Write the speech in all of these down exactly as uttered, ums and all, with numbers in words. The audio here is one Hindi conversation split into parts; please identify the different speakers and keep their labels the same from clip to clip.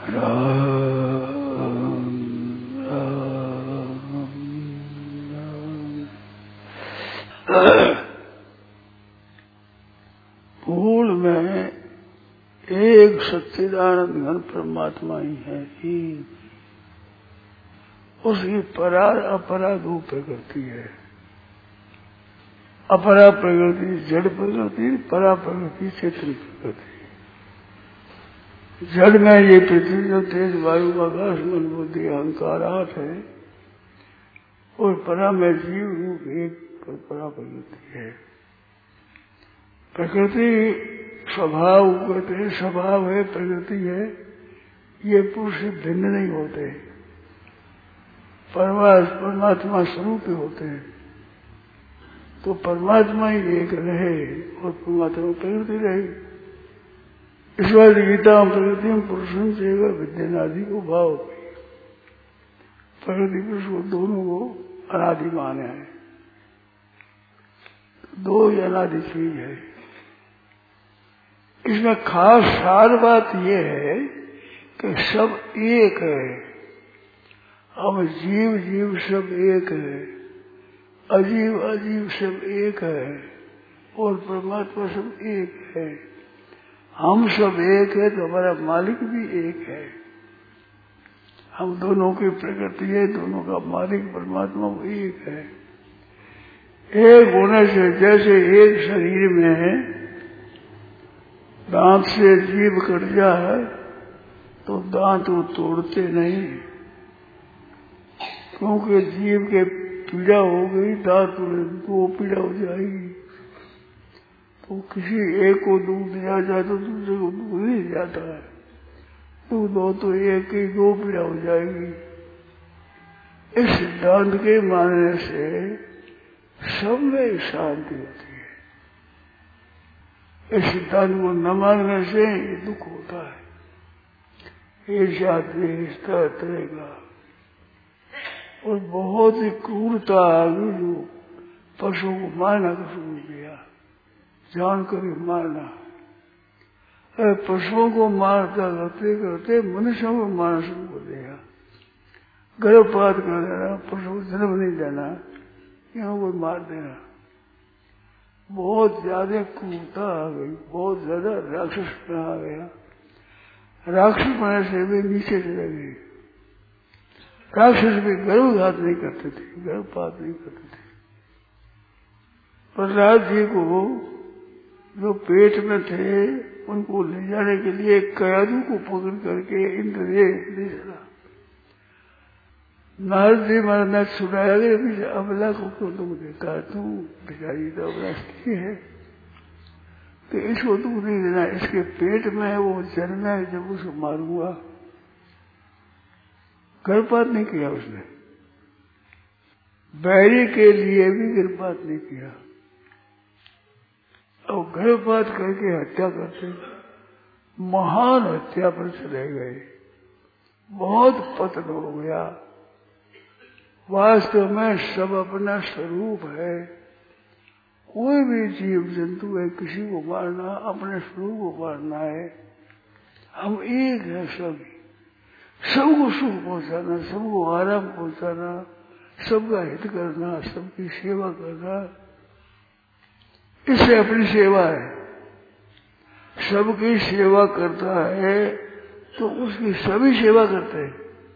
Speaker 1: राम राम राम। मूल में एक सच्चिदानंद घन परमात्मा ही है ही, उसकी परा अपरा दो प्रकृति है। अपरा प्रकृति जड़ प्रकृति, परा प्रकृति चेतन प्रकृति। जड़ में ये पृथ्वी जो तेज वायु आकाश मन बुद्धि अहंकार आठ है, और परा में जीव रूप एक परा प्रकृति है। प्रकृति स्वभाव कहते हैं, स्वभाव है, प्रकृति है, ये पुरुष भिन्न नहीं होते, परमात्मा स्वरूप ही होते हैं। तो परमात्मा ही एक रहे और परमात्मा प्रकृति रहे। इस बार गीता प्रकृति पुरुषन से विद्यानादि को भाव, प्रकृति पुरुष को दोनों को अनादि माने है। दो ही अनादि चीज है। इसमें खास सार बात यह है कि सब एक है। अब जीव जीव सब एक है, अजीव अजीव सब एक है, और परमात्मा सब एक है। हम सब एक है तो हमारा मालिक भी एक है। हम दोनों की प्रकृति है, दोनों का मालिक परमात्मा एक है। एक होने से जैसे एक शरीर में दांत से जीभ कट जाए तो दांत वो तोड़ते नहीं, क्योंकि जीव के पीड़ा हो गई, दांत दो पीड़ा हो जाएगी। तो किसी एक को दूध दिया जाए तो दूसरे को दूध नहीं जाता है, दूध हो तो एक की दो पीड़ा हो जाएगी। इस सिद्धांत के मानने से सब में शांति होती है। इस सिद्धांत को न मानने से ये दुख होता है, ईर्ष्या द्वेष रहेगा, और बहुत ही क्रूरता आ गई जो पशुओं को मारना का शुरू किया, जानकर ही मारना। पशुओं को मारता करते करते मनुष्यों को मारना शुरू कर दिया, गर्भपात कर देना, पशु को जन्म नहीं देना, यहाँ को मार देना। बहुत ज्यादा क्रूरता आ गई, बहुत ज्यादा राक्षस आ गया। राक्षस बनने से भी नीचे चले गए। राक्षस भी गर्भघात नहीं करते थे, गर्भपात नहीं करते थे। प्रहलाद जी को जो पेट में थे उनको ले जाने के लिए कयादू को पकड़ करके इंद्रदेव ले चला। नारद जी महाराज ने सुनाया कि अबला को क्यों तुम देखा, तू बेचारी तो अबला की है, तो इसको तुम नहीं देना, इसके पेट में वो जन्म है, जब उसको मारूंगा। गर्भपात नहीं किया उसने, बैरी के लिए भी गर्भपात नहीं किया, और गर्भपात करके हत्या करते महान हत्या पर चले गए। बहुत पतन हो गया। वास्तव में सब अपना स्वरूप है। कोई भी जीव जंतु है, किसी को मारना अपने स्वरूप को मारना है। हम एक है, सब सबको सुख पहुंचाना, सबको आराम पहुंचाना, सबका हित करना, सबकी सेवा करना, इससे अपनी सेवा है। सबकी सेवा करता है तो उसकी सभी सेवा करते हैं।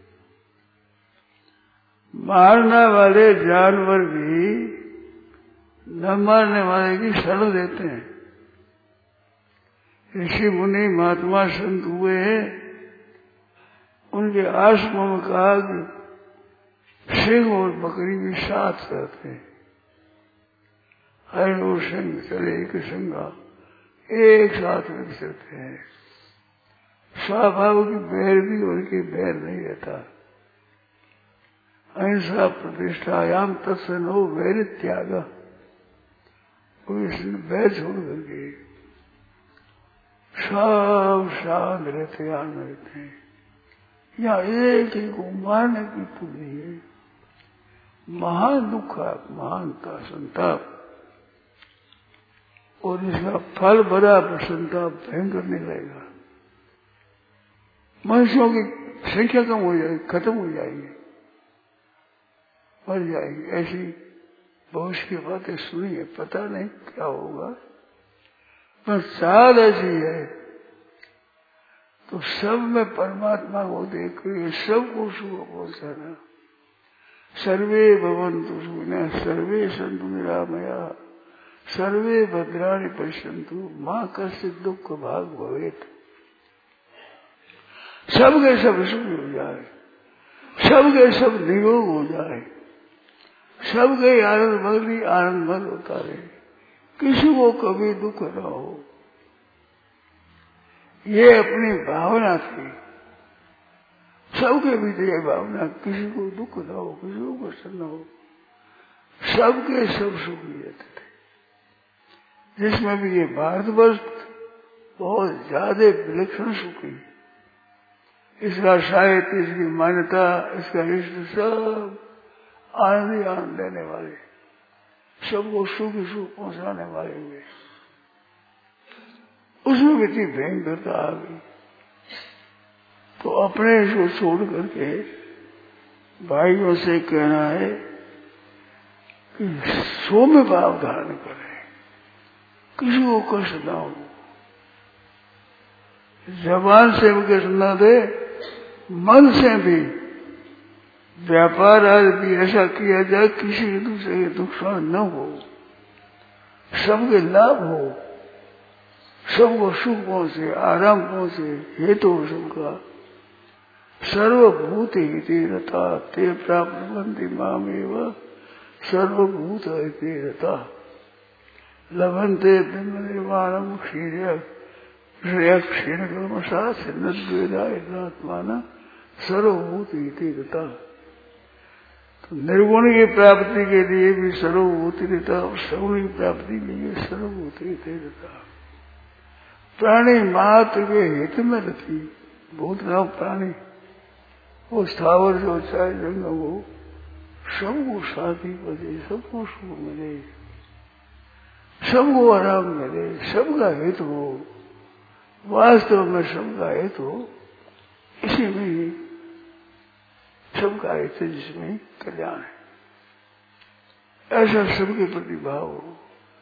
Speaker 1: मारने वाले जानवर भी न मारने वाले की शरण देते हैं। ऋषि मुनि महात्मा संत हुए, उनके आश्रम में कहा कि सिंह और बकरी भी साथ रहते हैं। हर और सिंह चले एक संगा, एक साथ में चलते हैं। स्वाभाविक बैर भी उनके बैर नहीं रहता। अहिंसा प्रतिष्ठायाम तत्सनो वैर त्याग, बैर छोड़ करके सब शांत रहते, आनंद रहते हैं। यहाँ एक ही को मारने की पूरी है। महान दुख है, महानता संताप, और इसका फल बड़ा संताप भयंकर नहीं रहेगा। मनुष्यों की संख्या कम हो जाएगी, खत्म हो जाएगी, मर जाएगी। ऐसी बहुत की बातें सुनी है, पता नहीं क्या होगा, पर साध ऐसी है। तो सब में परमात्मा को देख के सबको सुख पहुंचाना। सर्वे भवन्तु सुखिनः, सर्वे सन्तु निरामयाः, सर्वे भद्राणि पश्यन्तु, मां कश्चित् दुःख भाग् भवेत्। सब के सब सुख हो जाए, सब के सब निरोग हो जाए, सब के आनंद मग्न आनंद मग्न होता रहे, किसी को कभी दुख न हो। ये अपनी भावना थी, सबके भीतर ये भावना, किसी को दुख न हो, किसी को कष्ट न हो, सबके सब सुखी रहते थे। जिसमें भी ये भारतवर्ष बहुत ज्यादा विलक्षण सुखी, इसका साहित्य, इसकी मान्यता, इसका इष्ट सब आनंद ही आनंद देने वाले, सबको सुख सुख पहुंचाने वाले हुए। उसमें भी इतनी भयंकरता आ गई, तो अपने को छोड़ करके भाइयों से कहना है कि सौम्य भाव धारण करें, किसी को कष्ट ना हो, जबान से भी कष्ट न दे, मन से भी व्यापार आदि भी ऐसा किया जाए किसी दूसरे के नुकसान न हो, सबके लाभ हो, सबको सुख पहुंचे, आराम पहुंचे, हेतु हो सबका। सर्वभूत हिते रता ते प्राप्नुवन्ति मामेव सर्वभूत हिते रता लभन्ते ब्रह्मनिर्वाणं क्षीर्य क्षीण कर्मसा सिद्धद्वैतात्मान सर्वभूत हिते रता। तो निर्गुण की प्राप्ति के लिए भी सर्वभूति रहता और सगुण की प्राप्ति के लिए सर्वभूति हिते रता। प्राणी मात्र के हित में रहती, बहुत नाम प्राणी, वो स्थावर जो चाहे जंगम हो, सबको शांति बजे, सबको सुख मिले, सबको आराम मिले, सबका हित हो, वास्तव में सबका हित हो, इसी में ही सबका हित है, जिसमें कल्याण है, ऐसा सबके प्रति भाव हो।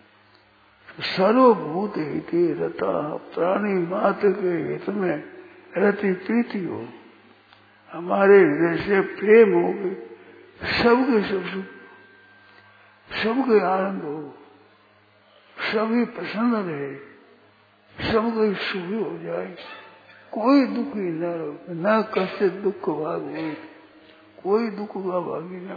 Speaker 1: सर्वभूत हिते रता, प्राणी मात्र के हित में रति प्रीति हो, हमारे हृदय से प्रेम हो, सबके सब सुख, सबके आनंद हो, सभी प्रसन्न रहे, सबके सुखी हो जाए, कोई दुखी न रहे, न कष्ट दुख भाग हो, कोई दुख का भागी न,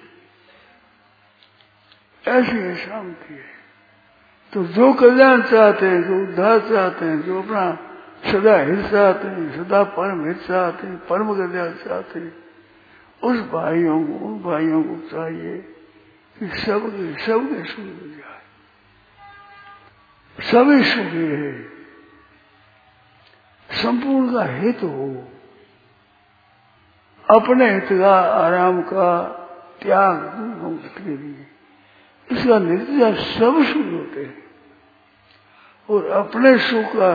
Speaker 1: ऐसी है शांति है। तो जो कल्याण चाहते हैं, जो उद्धार चाहते हैं, जो अपना सदा हित चाहते हैं, सदा परम हित चाहते हैं, परम कल्याण चाहते हैं, उस भाइयों को उन भाइयों को चाहिए कि सबके सबके सुख हो जाए, सभी सुखी रहे, संपूर्ण का हित हो, अपने हित का, आराम का त्याग दूसरों के लिए, इसका नतीजा सब सुख होते हैं। और अपने सुख का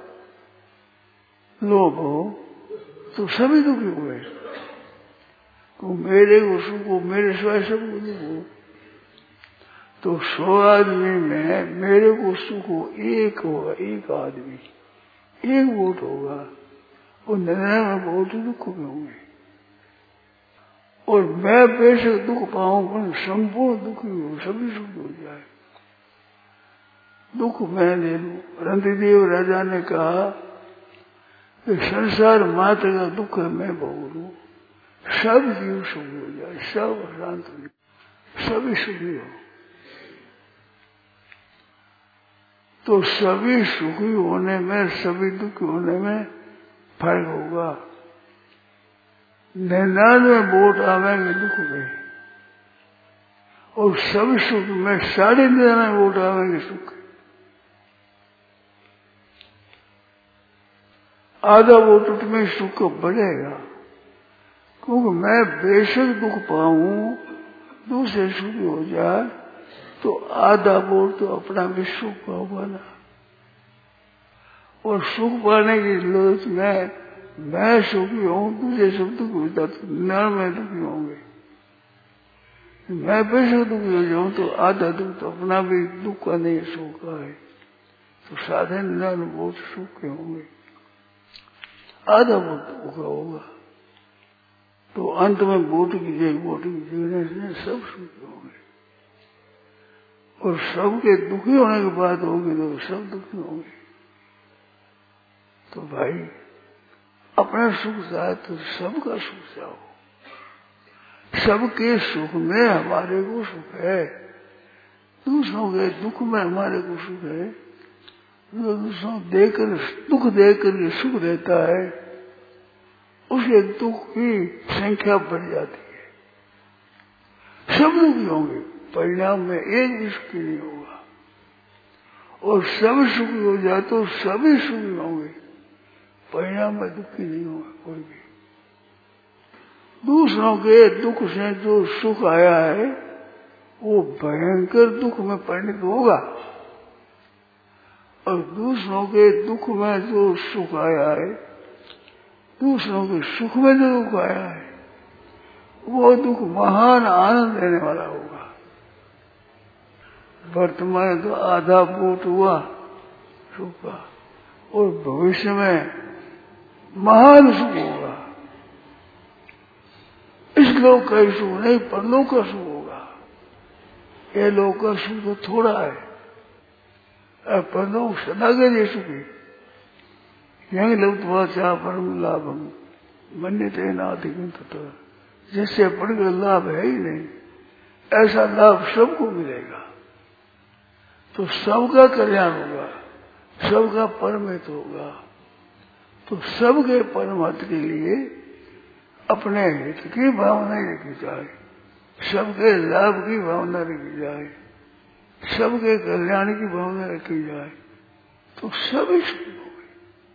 Speaker 1: लोभ हो तो सभी दुखी हुए, तो मेरे को सुख हो, मेरे सिवाय सबको दुख हो, तो सौ आदमी में मेरे को सुख हो एक होगा, एक आदमी, एक वोट होगा, और निन्यानवे वोट दुख में होंगे। और मैं बेशक दुख पाऊं पर संपूर्ण दुखी हो, सभी सुख हो जाए, दुख मैं ले लूं। रंतिदेव राजा ने कहा कि संसार मात्र का दुख मैं भोग लूं, सब जीव सुखी हो जाए, सब शांत हो, सभी सुखी हो। तो सभी सुखी होने में, सभी दुखी होने में फर्क होगा। निन्यानवे वोट आवेंगे दुख में, और सब सुख में साढ़े निन्यानवे वोट आवेंगे सुख। आधा वोट में सुख बढ़ेगा, क्योंकि मैं बेशक दुख पाऊं, दूसरे सुखी हो जाए, तो आधा वोट तो अपना भी सुख पाऊंगा ना। और सुख पाने की लोच में मैं सुखी हूँ, तुझे सब दुख होता तो निन्यानवे में दुखी होंगे। मैं बेशक दुखी हो जाऊं तो आधा दुख तो अपना भी दुख का नहीं, सुख का है। तो साधे निन्यानवे बहुत सुख के होंगे, आधा बहुत दुख का होगा। तो अंत में वोट की जगह वोट की जीने से सब सुखी होंगे। और सबके दुखी होने की बात होगी तो सब दुखी होंगे। तो भाई अपना सुख चाहे तो सबका सुख चाहो। सबके सुख में हमारे को सुख है, दूसरों के दुख में हमारे को सुख है। जो दूसरों देकर दुख देकर ये सुख देता है, उसके दुख की संख्या बढ़ जाती है। सब दुखी होंगे, परिणाम में एक भी सुखी नहीं होगा। और सब सुखी हो जाए तो सभी सुखी होंगे, परिणाम में दुखी नहीं होगा कोई भी। दूसरों के दुख से जो सुख आया है वो भयंकर दुख में परिणत होगा, और दूसरों के दुख में जो सुख आया है, दूसरों के सुख में जो दुख आया है, वो दुख महान आनंद देने वाला होगा। वर्तमान तो आधा वोट हुआ सुख का, और भविष्य में महान सुख होगा। इस लोक का सुख नहीं, परलोक का सुख होगा। ये लोक का सुख तो थोड़ा है, और परलोक सदा के लिए सुखी। यही लब्ध्वा चा परम लाभम मन्यते नाधिकं ततः, जिससे बढ़कर लाभ है ही नहीं, ऐसा लाभ सबको मिलेगा। तो सबका कल्याण होगा, सबका परमहित होगा। तो सबके परमहित के लिए अपने हित की भावना रखी जाए, सबके लाभ की भावना रखी जाए, सबके कल्याण की भावना रखी जाए, तो सभी सुखी हो गए।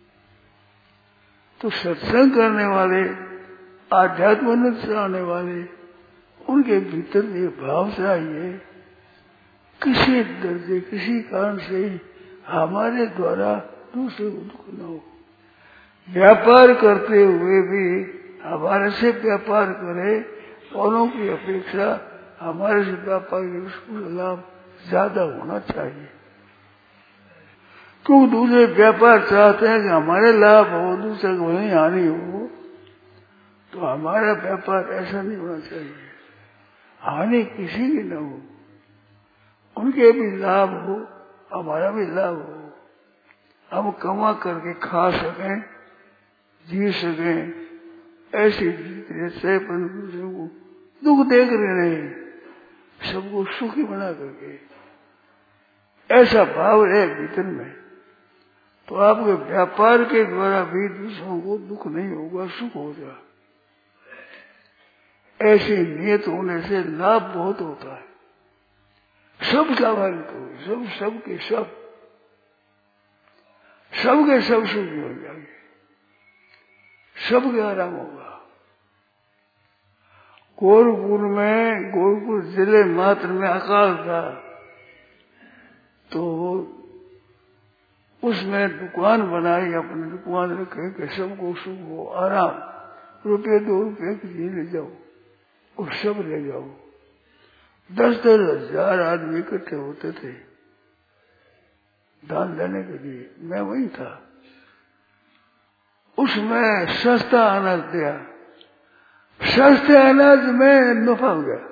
Speaker 1: तो सत्संग करने वाले, आध्यात्म से आने वाले, उनके भीतर ये भाव चाहिए, किसी दर्जे किसी कारण से हमारे द्वारा दूसरे को दुख न हो। व्यापार करते हुए भी हमारे से व्यापार करे, औरों की अपेक्षा हमारे से व्यापार के उसको लाभ ज्यादा होना चाहिए। क्योंकि दूसरे व्यापार चाहते हैं कि हमारे लाभ हो, दूसरे को नहीं हानि हो, तो हमारा व्यापार ऐसा नहीं होना चाहिए। हानि किसी की न हो, उनके भी लाभ हो, हमारा भी लाभ हो, हम कमा करके खा सकें, जी सकें, ऐसी जैसे दूसरे को दुख देख रहे नहीं, सबको सुखी बना करके, ऐसा भाव है भीतर में, तो आपके व्यापार के द्वारा भी दूसरों को दुख नहीं होगा, सुख होगा। ऐसी नियत होने से लाभ बहुत होता है, सब स्वाभाविक हो, सब सबके सब सबके सब सुखी हो जाएंगे, सबके आराम होगा। गोरखपुर में, गोरखपुर जिले मात्र में अकाल था, तो उसमें दुकान बनाई, अपनी दुकान रखे कि सबको सुख हो, आराम, रुपये दो रुपये की चीज ले जाओ और सब ले जाओ। दस दस हजार आदमी इकट्ठे होते थे दान देने के लिए, मैं वही था। उसमें सस्ता अनाज दिया, सस्ते अनाज में नफा हो गया,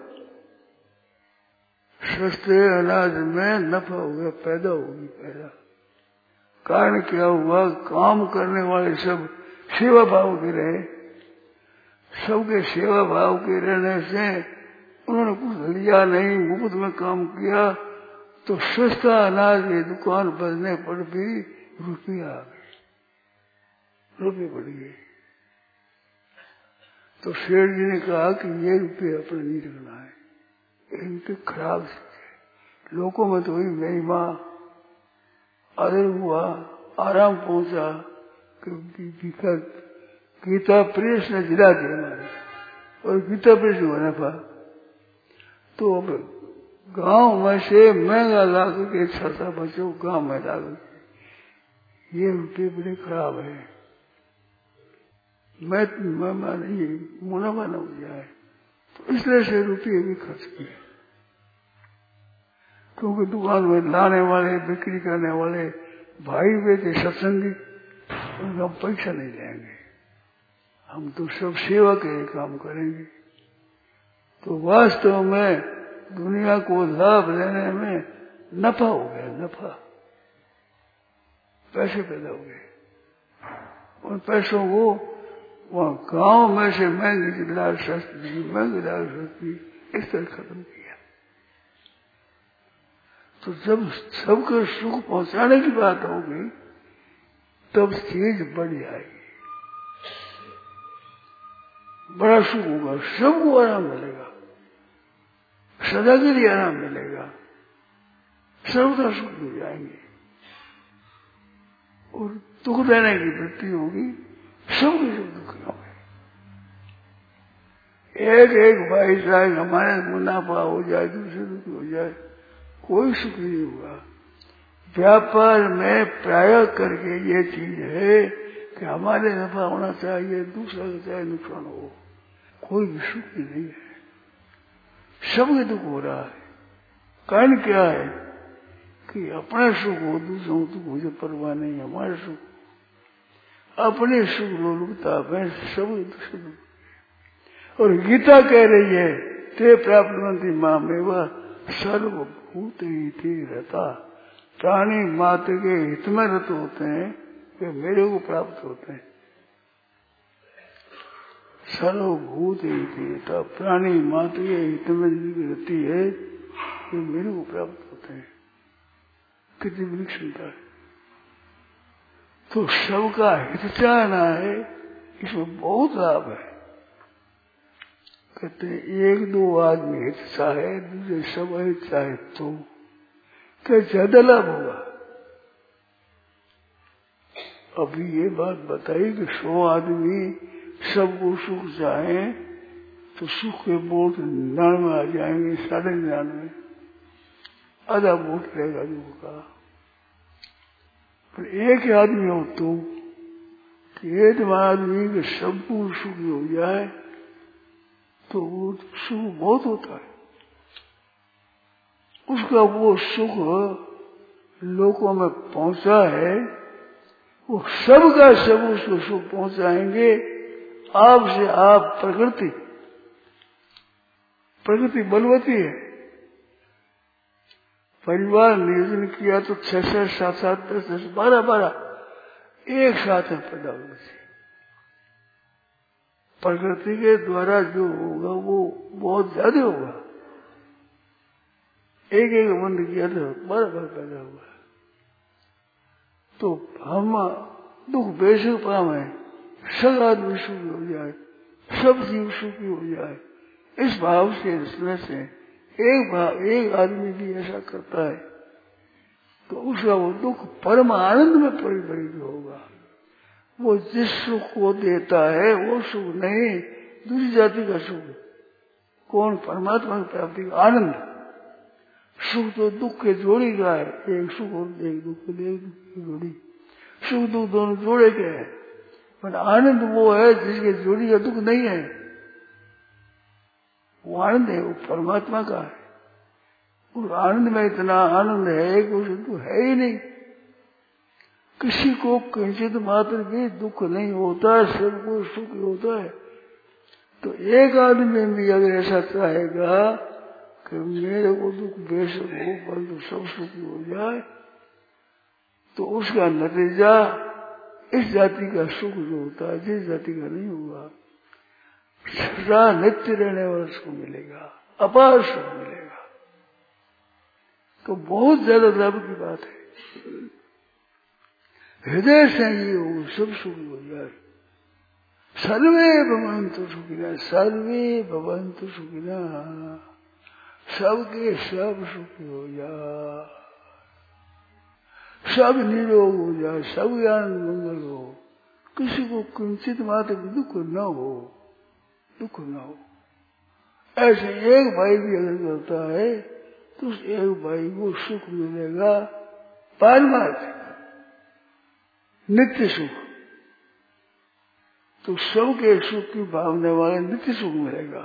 Speaker 1: सस्ते अनाज में नफा हो गया, पैदा होगी पैदा। कारण क्या हुआ, काम करने वाले सब सेवा भाव के रहे, सबके सेवा भाव के रहने से उन्होंने कुछ लिया नहीं, मुफ्त में काम किया, तो सस्ता अनाज की दुकान बजने पर भी रुपया आ गए, रुपये बढ़ गए। तो शेठ जी ने कहा कि ये रुपये अपना नहीं रखना है, इनके खराब से लोगों में तो हुई महिमा, आदर हुआ, आराम पहुंचा, कि गीता प्रेस ने जिला दिया हमारे, और गीता प्रेस होना था। तो अब गांव में से महंगा ला के छठा बच्चों गांव में ला, ये रुपये बड़े खराब है। मैं मैं माने ये मुनाफा न हो जाए, तो इसलिए से रुपये भी खर्च किए। क्योंकि दुकान में लाने वाले, बिक्री करने वाले भाई बेटे सत्संगी, उनका पैसा नहीं लेंगे, हम तो सब सेवा के काम करेंगे। तो वास्तव में दुनिया को लाभ लेने में नफा हो गया, नफा, पैसे पैदा हो गए। उन पैसों को वहां गांव में से महंगी लाल सस्ती, महंगी लाल सस्ती इस तरह खत्म किया। तो जब सबको सुख पहुंचाने की बात होगी तब चीज बढ़ जाएगी, बड़ा सुख होगा, सबको आराम मिलेगा, सदा के लिए आराम मिलेगा, सर्वदा सुख हो जाएंगे और दुख देने की वृत्ति होगी, सबके सब दुखी होंगे। एक एक भाई साहब हमारे मुनाफा हो जाए, दूसरे दुखी हो जाए, कोई सुख नहीं होगा। व्यापार में प्राय करके ये चीज है कि हमारे नफा होना चाहिए, दूसरा का चाहे नुकसान हो, कोई भी सुख नहीं है, सबके दुख हो रहा है। कारण क्या है कि अपना सुख हो, दूसरों दुख हो, जो परवाह नहीं, हमारे सुख अपने सुख लोलुपता में सब दुख। और गीता कह रही है ते प्राप्त मां में वह सर्वभूत ही थे रहता, प्राणी मात्र के हित में रत होते हैं, वे मेरे को प्राप्त होते हैं। सर्वभूत ही थे, प्राणी मात्र के हित में जिनकी रति है वे मेरे को प्राप्त होते हैं। कितनी बड़ी क्षमता है। तो सबका हित चाहना है, इसमें बहुत लाभ है। कहते एक दो आदमी हित चाहे, दूसरे सब हित चाहे तो क्या ज्यादा लाभ होगा? अभी ये बात बताई कि सौ आदमी सबको सुख चाहे तो सुख के बोट निन्यानवे आ जाएंगे, साढ़े निन्यानवे, आधा वोट रहेगा दुख का। पर एक आदमी हो तो एक आदमी के सबको सुख हो जाए तो वो सुख बहुत होता है। उसका वो सुख लोगों में पहुंचा है, वो सबका सब उसको सुख पहुंचाएंगे। आपसे आप प्रकृति प्रकृति बलवती है। परिवार नियोजन किया तो छह छह सात सात दस दस बारह बारह एक साथ में पैदा होगी। प्रकृति के द्वारा जो होगा वो बहुत ज्यादा होगा। एक एक बंद किया तो बारह बार पैदा हुआ। तो हम दुख बेशक पावे, सब आदमी सुखी हो जाए, सब जीव सुखी हो जाए, इस भाव से इसमें से एक भाव एक आदमी भी ऐसा करता है तो उसका वो दुख परम आनंद में परिवर्तित होगा। वो जिस सुख को देता है वो सुख नहीं, दूसरी जाति का सुख। कौन? परमात्मा की प्राप्ति का आनंद। सुख तो दुख के जोड़ी का है, एक सुख और एक दुख, एक दुख की जोड़ी। सुख दुख दोनों जोड़े के हैं, पर आनंद वो है जिसके जोड़ी का दुख नहीं है। वो आनंद है, वो परमात्मा का है। उस आनंद में इतना आनंद है कि उसे दुख है ही नहीं। किसी को किंचित मात्र भी दुख नहीं होता, सबको सुख होता है। तो एक आदमी भी अगर ऐसा चाहेगा कि मेरे को दुख बेशक हो परंतु सब सुखी हो जाए, तो उसका नतीजा इस जाति का सुख जो होता है जिस जाति का नहीं होगा, सदा नित्य रहने वाला सुख मिलेगा, अपार सुख मिलेगा। तो बहुत ज्यादा लाभ की बात है। हृदय से ही हो सब सुख हो जाए। सर्वे भवन्तु सुखिनः, सर्वे भवन्तु सुखिनः, सबके सब सुखी हो जाए, सब निरोग हो जाए, सब ज्ञान मंगल हो, किसी को किंचित मात्र दुख न हो, दुख न हो। ऐसे एक भाई भी अगर करता है तो उस एक भाई को सुख मिलेगा, पारमार्थिक नित्य सुख। तो सबके सुख की भावना वाले नित्य सुख मिलेगा।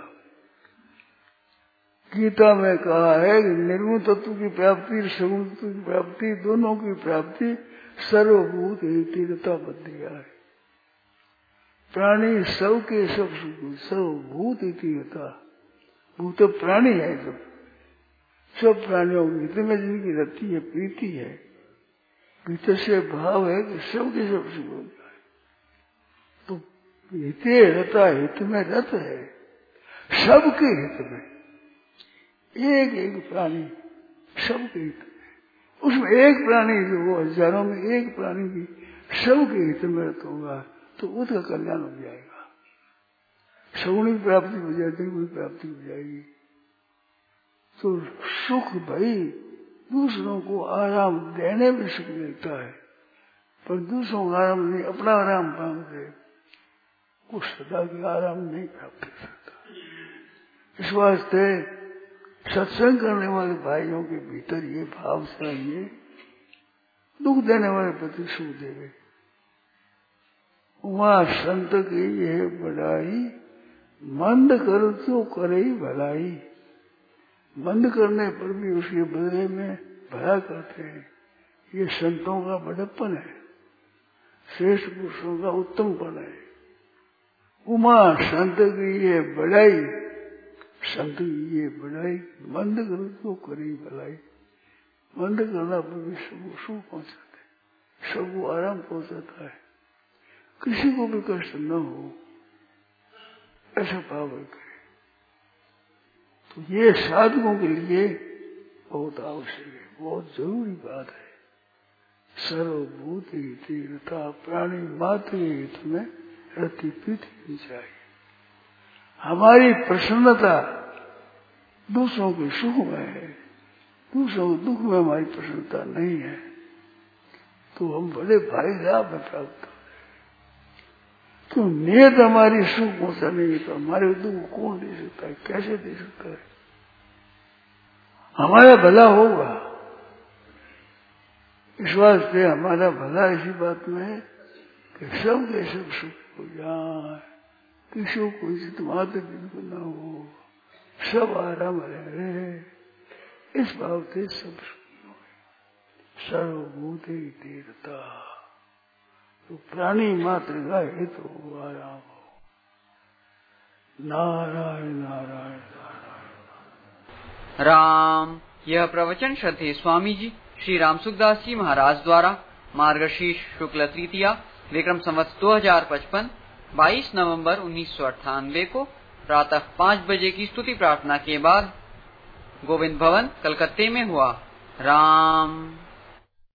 Speaker 1: गीता में कहा है कि निर्गुण तत्व की प्राप्ति सगुण तत्व की प्राप्ति दोनों की प्राप्ति सर्वभूत तीव्रता बद्धिया है। प्राणी सब के सब सुख सर्वभूत तीव्रता, भूत प्राणी है सब, सब प्राणियों के हित में जिनकी रति है प्रीति है, भीतर से भाव है कि सब के सब सुख हो जाए। तो हिते रता हित में रत है, सबके हित में, एक एक प्राणी सबके हित में, उसमें एक प्राणी जो वो हजारों में एक प्राणी भी सबके हित में रत होगा तो उसका कल्याण हो जाएगा, सगुणी प्राप्ति हो जाएगी, निर्गुण प्राप्ति हो जाएगी। तो सुख भाई दूसरों को आराम देने में सुख मिलता है, पर दूसरों को आराम नहीं, अपना आराम पाते वो सदा के आराम नहीं प्राप्त कर सकता। इस वास्ते सत्संग करने वाले भाइयों के भीतर ये भाव चाहिए, दुख देने वाले प्रति सुख देवे। वहां संत की यह बढ़ाई, मंद कर तो करे भलाई, मंद करने पर भी उसके बदले में भला करते हैं। ये संतों का बड़प्पन है, श्रेष्ठ पुरुषों का उत्तमपन है। उमा संत की ये बढ़ाई, संत की ये बढ़ाई, मंद कर तो करे भलाई, मंद करना पर भी सबको सुख पहुंचाता है, सबको आराम पहुंचाता है, किसी को भी कष्ट न हो, ऐसा भाव करे। तो ये साधकों के लिए बहुत आवश्यक है, बहुत जरूरी बात है। सर्वभूत तीव्रता, प्राणी मात्र के हित में रति प्रीति चाहिए। हमारी प्रसन्नता दूसरों के सुख में है, दूसरों के दुख में हमारी प्रसन्नता नहीं है, तो हम बड़े भारी लाभ में प्राप्त हो। तो नियत हमारी सुख पहुंचाने की, तो हमारे दुख कौन दे सकता है, कैसे दे सकता है? हमारा भला होगा, इस वास्ते हमारा भला इसी बात में है कि सब के सब सुख हो जाए, किसी को कोई मात्र बिल्कुल न हो, सब आराम रहे, इस भाव से सब सुख हो। सर्वभूत तीव्रता, तो प्राणी मात्र का हित हो, आराम हो। नारायण नारायण नारायण
Speaker 2: राम। यह प्रवचन श्रद्धेय स्वामी जी श्री राम सुखदास जी महाराज द्वारा मार्गशीर्ष शुक्ल तृतीया विक्रम संवत दो हजार पचपन बाईस नवंबर उन्नीस सौ अट्ठानवे को प्रातः पाँच बजे की स्तुति प्रार्थना के बाद गोविंद भवन कलकत्ते में हुआ। राम।